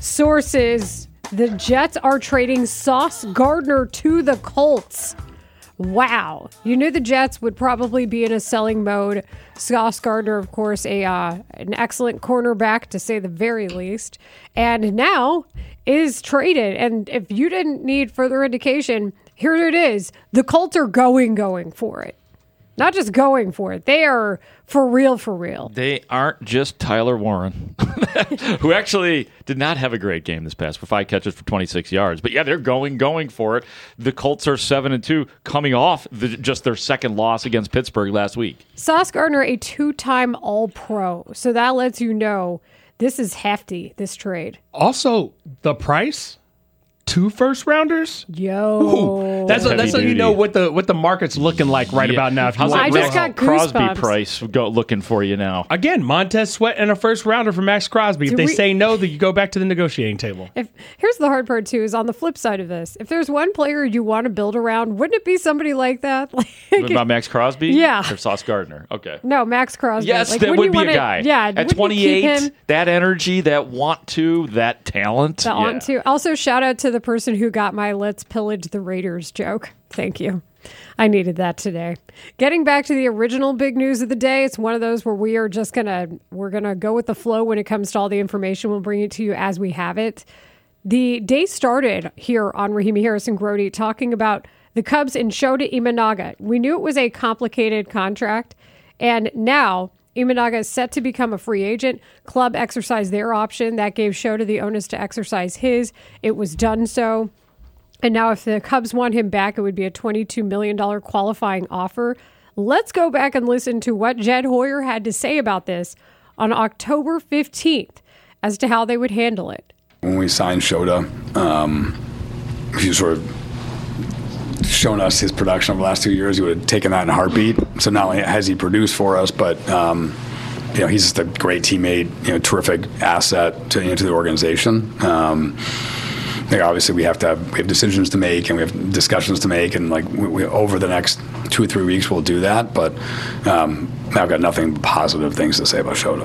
Sources, the Jets are trading Sauce Gardner to the Colts. Wow. You knew the Jets would probably be in a selling mode. Sauce Gardner, of course, a uh, an excellent cornerback, to say the very least, and now is traded. And if you didn't need further indication, here it is. The Colts are going, going for it. Not just going for it. They are for real, for real. They aren't just Tyler Warren, who actually did not have a great game this past with five catches for twenty-six yards. But yeah, they're going, going for it. The Colts are seven and two, coming off the, just their second loss against Pittsburgh last week. Sauce Gardner, a two-time All-Pro. So that lets you know this is hefty, this trade. Also, the price? Two first rounders? Yo. Ooh, that's a, that's how you know what the what the market's looking like right Yeah. about now. If you How's want that I just got Crosby goosebumps. price go looking for you now? Again, Montez Sweat and a first rounder for Max Crosby. Do If they we- say no, then you go back to the negotiating table. If here's the hard part too, is on the flip side of this. If there's one player you want to build around, wouldn't it be somebody like that? Like, What about Max Crosby? Yeah. Or Sauce Gardner? Okay. no, Max Crosby. Yes, like, that wouldn't would you be wanna- a guy. Yeah, At wouldn't you keep twenty-eight, him? that energy, that want to, that talent. That yeah. on to. Also, shout out to the person who got my "Let's pillage the Raiders" joke. Thank you. I needed that today. Getting back to the original big news of the day, it's one of those where we are just gonna we're gonna go with the flow when it comes to all the information. We'll bring it to you as we have it. The day started here on Rahimi Harrison Grody talking about the Cubs and Shota Imanaga. We knew it was a complicated contract, and now Imanaga is set to become a free agent. Club exercised their option. That gave Shota the onus to exercise his. It was done so. And now if the Cubs want him back, it would be a twenty-two million dollars qualifying offer. Let's go back and listen to what Jed Hoyer had to say about this on October fifteenth as to how they would handle it. When we signed Shota, um, he sort of shown us his production over the last two years. He would have taken that in a heartbeat. So not only has he produced for us, but um, you know, he's just a great teammate, you know, terrific asset to, you know, to the organization. Um, I think obviously we have to have we have decisions to make and we have discussions to make, and like we, we, over the next two or three weeks we'll do that. But um, I've got nothing but positive things to say about Shota.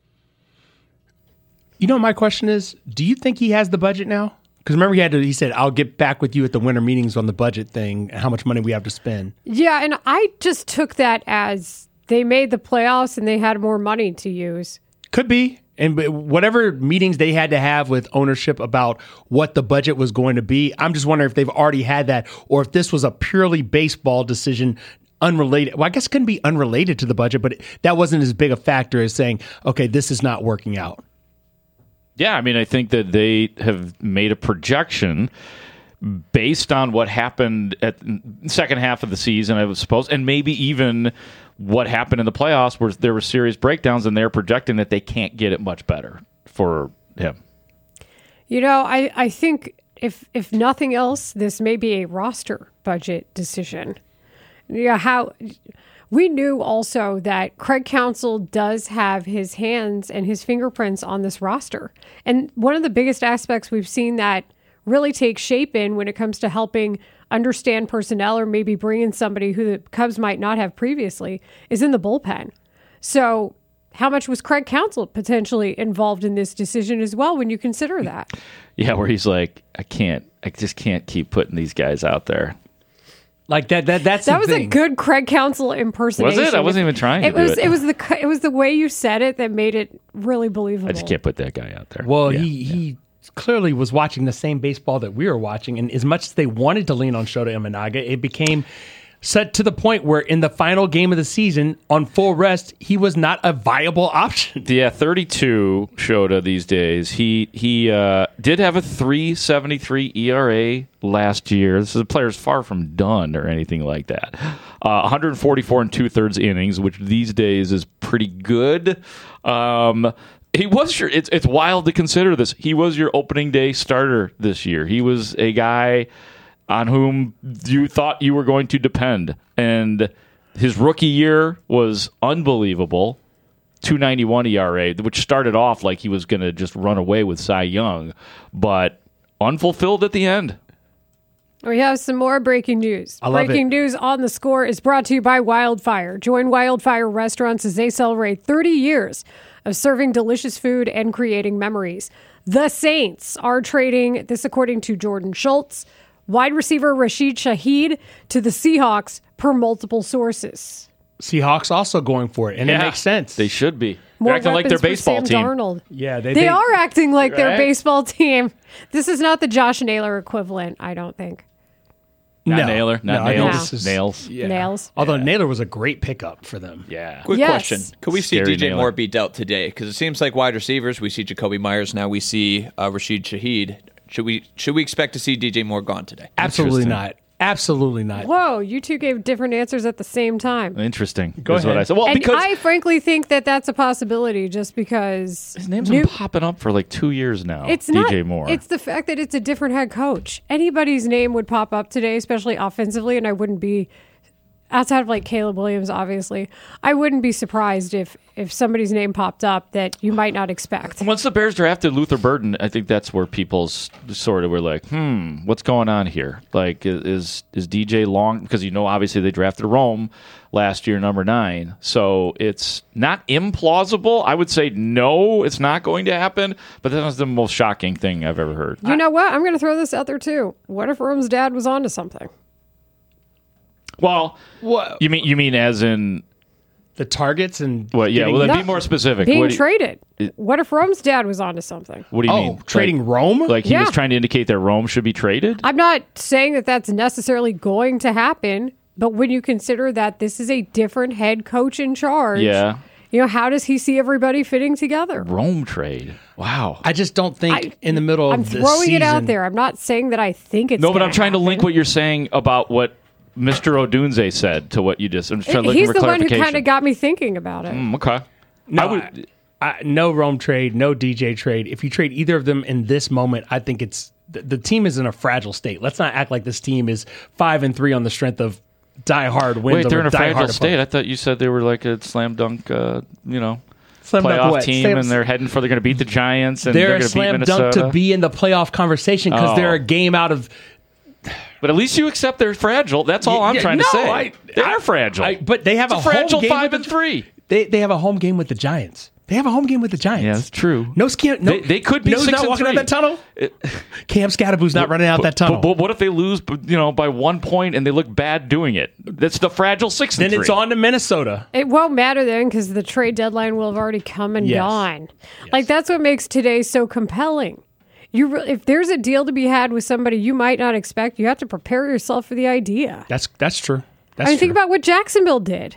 You know what my question is? Do you think he has the budget now? Because remember he had to, he said, I'll get back with you at the winter meetings on the budget thing and how much money we have to spend. Yeah, and I just took that as they made the playoffs and they had more money to use. Could be. And whatever meetings they had to have with ownership about what the budget was going to be, I'm just wondering if they've already had that or if this was a purely baseball decision, unrelated. Well, I guess it couldn't be unrelated to the budget, but that wasn't as big a factor as saying, okay, this is not working out. Yeah, I mean, I think that they have made a projection based on what happened at the second half of the season, I suppose, and maybe even what happened in the playoffs where there were serious breakdowns, and they're projecting that they can't get it much better for him. You know, I, I think if if nothing else, this may be a roster budget decision. Yeah, how we knew also that Craig Counsell does have his hands and his fingerprints on this roster. And one of the biggest aspects we've seen that really take shape in when it comes to helping understand personnel or maybe bring in somebody who the Cubs might not have previously is in the bullpen. So how much was Craig Counsell potentially involved in this decision as well when you consider that? Yeah, where he's like, I can't, I just can't keep putting these guys out there. Like that, that that's that the was thing. a good Craig Counsell impersonation. Was it? I wasn't even trying to it do was, it. It was the it was the way you said it that made it really believable. I just can't put that guy out there. Well, Yeah. he he clearly was watching the same baseball that we were watching, and as much as they wanted to lean on Shota Imanaga, it became set to the point where in the final game of the season, on full rest, he was not a viable option. Yeah, thirty-two Shota these days. He he uh, did have a three seventy-three E R A last year. This is a player's far from done or anything like that. Uh, one forty-four and two-thirds innings, which these days is pretty good. Um, he was your. It's it's wild to consider this. He was your opening day starter this year. He was a guy on whom you thought you were going to depend. And his rookie year was unbelievable. two ninety-one E R A, which started off like he was going to just run away with Cy Young, but unfulfilled at the end. We have some more breaking news. I love breaking it. news on the score is brought to you by Wildfire. Join Wildfire Restaurants as they celebrate thirty years of serving delicious food and creating memories. The Saints are trading, this according to Jordan Schultz, wide receiver Rashid Shaheed to the Seahawks per multiple sources. Seahawks also going for it, and it Yeah, makes sense. They should be. More They're acting like their weapons for baseball Sam team. Darnold. Yeah, They, they, they, are acting like their Right? baseball team. This is not the Josh Naylor equivalent, I don't think. Not No. Naylor, not No, I think Nails. this is- Nails. Yeah. Nails. Although Naylor was a great pickup for them. Yeah. Quick Yes. question. Could we see Scary D J Naylor. Moore be dealt today? Because it seems like wide receivers, we see Jacoby Myers, now we see uh, Rashid Shaheed. Should we should we expect to see D J Moore gone today? Absolutely Interesting. not. Absolutely not. Whoa, you two gave different answers at the same time. Interesting. Go is what ahead. I said. Well, and because I frankly think that that's a possibility just because his name's new- been popping up for like two years now. it's D J not, Moore. It's the fact that it's a different head coach. Anybody's name would pop up today, especially offensively, and I wouldn't be, outside of like Caleb Williams, obviously, I wouldn't be surprised if if somebody's name popped up that you might not expect. Once the Bears drafted Luther Burden, I think that's where people s- sort of were like, "Hmm, what's going on here? Like, i- is is D J Long?" Because you know, obviously they drafted Rome last year, number nine. So it's not implausible. I would say no, it's not going to happen. But that was the most shocking thing I've ever heard. You know what? I'm going to throw this out there too. What if Rome's dad was onto something? Well, you mean you mean as in the targets and well, yeah. getting- Well, then be No, more specific. Being What do you- traded. it- What if Rome's dad was onto something? What do you Oh, mean? trading like, Rome? Like he Yeah. was trying to indicate that Rome should be traded? I'm not saying that that's necessarily going to happen, but when you consider that this is a different head coach in charge, Yeah. you know, how does he see everybody fitting together? Rome trade. Wow. I just don't think I- in the middle I'm of the throwing it out season- there. I'm not saying that I think it's No, but gonna I'm trying to happen. link what you're saying about what Mister Odunze said to what you just. I'm just trying to look He's for the one who clarification. kind of got me thinking about it. Mm, okay. No, I would- I, I, no Rome trade, no D J trade. If you trade either of them in this moment, I think it's the, the team is in a fragile state. Let's not act like this team is five and three on the strength of die hard wins. Wait, they're in over a fragile die-hard state. opponents. I thought you said they were like a slam dunk, uh, you know, Slam dunk playoff what? team, Slam- and they're heading for. They're going to beat the Giants, and They're, they're, a going to beat slam Minnesota. dunk to be in the playoff conversation because Oh. they're a game out of. But at least you accept they're fragile. That's all I'm Yeah, trying no, to say. I- they I- are fragile. I- but they have It's a, a fragile home game five with and the- three. They they have a home game with the Giants. They have a home game with the Giants. Yeah, that's true. No scan. No, They- they could be No's six not and walking three. out that tunnel. Cam Scadaboo's not running out But- that tunnel. But, but what if they lose, you know, by one point and they look bad doing it? That's the fragile six and then three. it's on to Minnesota. It won't matter then because the trade deadline will have already come and Yes. gone. Like that's what makes today so compelling. You, re- if there's a deal to be had with somebody you might not expect, you have to prepare yourself for the idea. That's that's true. That's I mean, true. think about what Jacksonville did.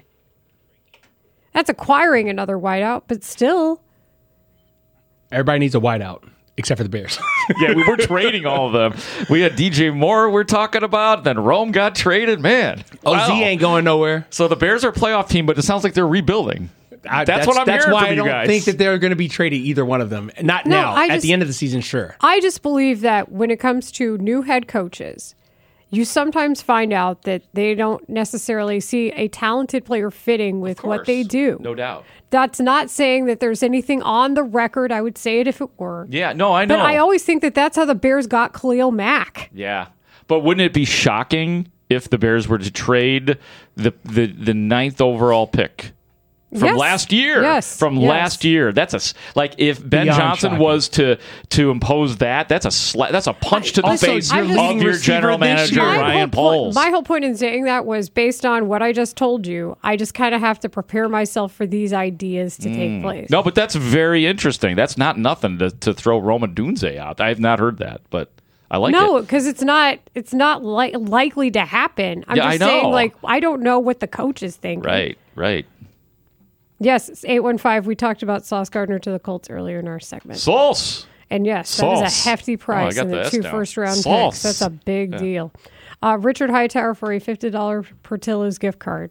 That's acquiring another wideout, but still, Everybody needs a wideout. except for the Bears. Yeah, we were trading all of them. We had D J Moore we're talking about. Then Rome got traded. Man. O Z Wow. ain't going nowhere. So the Bears are a playoff team, but it sounds like they're rebuilding. I, that's, what I'm that's hearing why from I you don't guys. think that they're going to be traded, either one of them. Not No, now. I At just- the end of the season, sure. I just believe that when it comes to new head coaches, you sometimes find out that they don't necessarily see a talented player fitting with what they do. No doubt. That's not saying that there's anything on the record. I would say it if it were. Yeah, no, I know. But I always think that that's how the Bears got Khalil Mack. Yeah. But wouldn't it be shocking if the Bears were to trade the the, the ninth overall pick from Yes. last year? Yes. From Yes. last year. That's a s- like if Ben Beyond Johnson shocking. was to to impose that, that's a sla- that's a punch to the Also, face your of leading your receiver general this manager year- My Ryan whole Poles. point- my whole point in saying that was based on what I just told you. I just kind of have to prepare myself for these ideas to take place. No, but that's very interesting. That's not nothing to, to throw Roman Dunze out. I have not heard that, but I like no, it. because it's not it's not li- likely to happen. I'm Yeah, just I know. saying, like, I don't know what the coaches think. Right, right. Yes, it's eight one five. We talked about Sauce Gardner to the Colts earlier in our segment. Sauce. And yes, that is Sauce. a hefty price Oh, I got and the the S two down. first round Sauce. picks. That's a big Yeah. deal. Uh, Richard Hightower for a fifty dollars Portillo's gift card.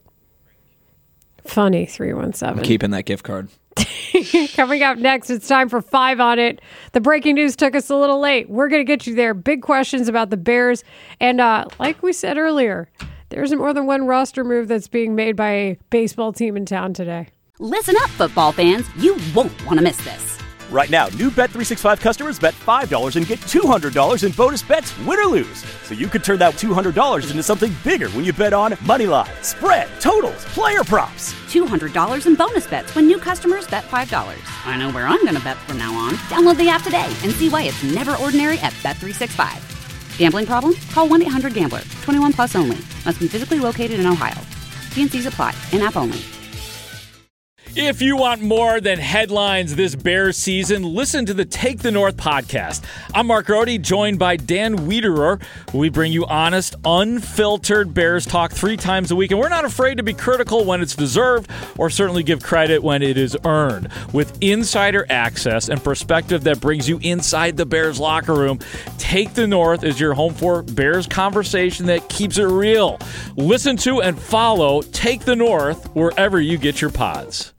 Funny, three one I'm seven. keeping that gift card. Coming up next, it's time for Five on It. The breaking news took us a little late. We're going to get you there. Big questions about the Bears. And uh, like we said earlier, there's more than one roster move that's being made by a baseball team in town today. Listen up, football fans. You won't want to miss this. Right now, new Bet three sixty-five customers bet five dollars and get two hundred dollars in bonus bets, win or lose. So you could turn that two hundred dollars into something bigger when you bet on money line, spread, totals, player props. two hundred dollars in bonus bets when new customers bet five dollars. I know where I'm going to bet from now on. Download the app today and see why it's never ordinary at Bet three sixty-five. Gambling problem? Call one eight hundred gambler. twenty-one plus only. Must be physically located in Ohio. T and C's apply. In-app only. If you want more than headlines this Bears season, listen to the Take the North podcast. I'm Mark Rohde, joined by Dan Wiederer. We bring you honest, unfiltered Bears talk three times a week, and we're not afraid to be critical when it's deserved or certainly give credit when it is earned. With insider access and perspective that brings you inside the Bears locker room, Take the North is your home for Bears conversation that keeps it real. Listen to and follow Take the North wherever you get your pods.